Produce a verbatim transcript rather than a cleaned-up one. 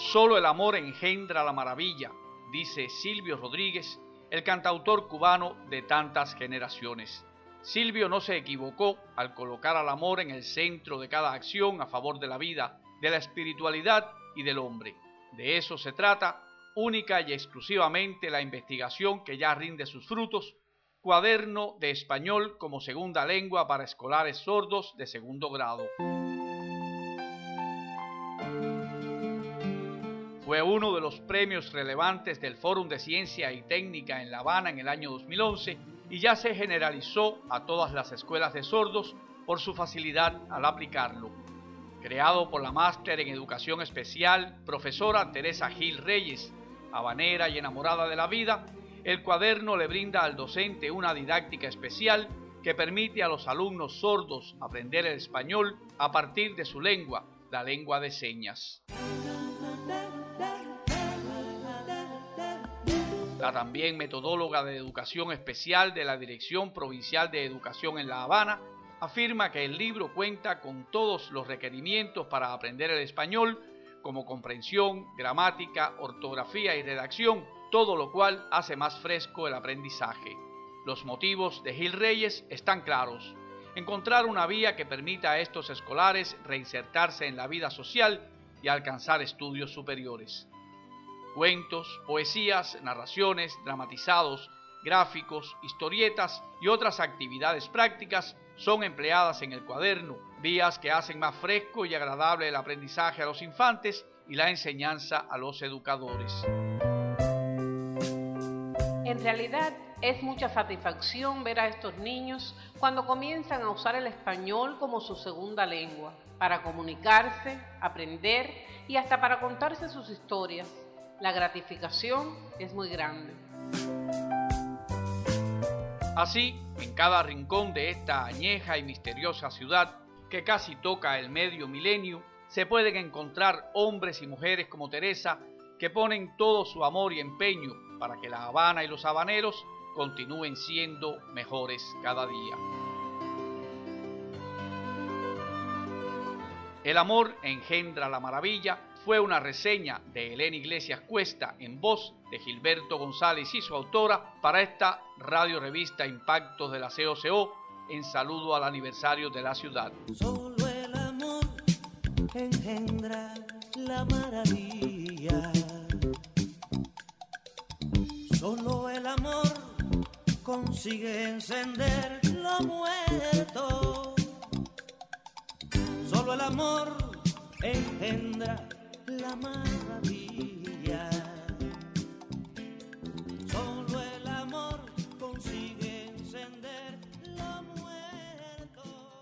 Solo el amor engendra la maravilla, dice Silvio Rodríguez, el cantautor cubano de tantas generaciones. Silvio no se equivocó al colocar al amor en el centro de cada acción a favor de la vida, de la espiritualidad y del hombre. De eso se trata única y exclusivamente la investigación que ya rinde sus frutos, Cuaderno de Español como segunda lengua para escolares sordos de segundo grado. Fue uno de los premios relevantes del Fórum de Ciencia y Técnica en La Habana en el año dos mil once y ya se generalizó a todas las escuelas de sordos por su facilidad al aplicarlo. Creado por la máster en Educación Especial, profesora Teresa Gil Reyes, habanera y enamorada de la vida, el cuaderno le brinda al docente una didáctica especial que permite a los alumnos sordos aprender el español a partir de su lengua, la lengua de señas. La también metodóloga de Educación Especial de la Dirección Provincial de Educación en La Habana afirma que el libro cuenta con todos los requerimientos para aprender el español, como comprensión, gramática, ortografía y redacción, todo lo cual hace más fresco el aprendizaje. Los motivos de Gil Reyes están claros: encontrar una vía que permita a estos escolares reinsertarse en la vida social y alcanzar estudios superiores. Cuentos, poesías, narraciones, dramatizados, gráficos, historietas y otras actividades prácticas son empleadas en el cuaderno, vías que hacen más fresco y agradable el aprendizaje a los infantes y la enseñanza a los educadores. En realidad es mucha satisfacción ver a estos niños cuando comienzan a usar el español como su segunda lengua, para comunicarse, aprender y hasta para contarse sus historias. La gratificación es muy grande. Así, en cada rincón de esta añeja y misteriosa ciudad que casi toca el medio milenio, se pueden encontrar hombres y mujeres como Teresa que ponen todo su amor y empeño para que La Habana y los habaneros continúen siendo mejores cada día. El amor engendra la maravilla fue una reseña de Elena Iglesias Cuesta en voz de Gilberto González y su autora para esta radio revista Impactos de la C O C O en saludo al aniversario de la ciudad. Solo el amor engendra la maravilla. Solo el amor consigue encender lo muerto. Solo el amor engendra la maravilla.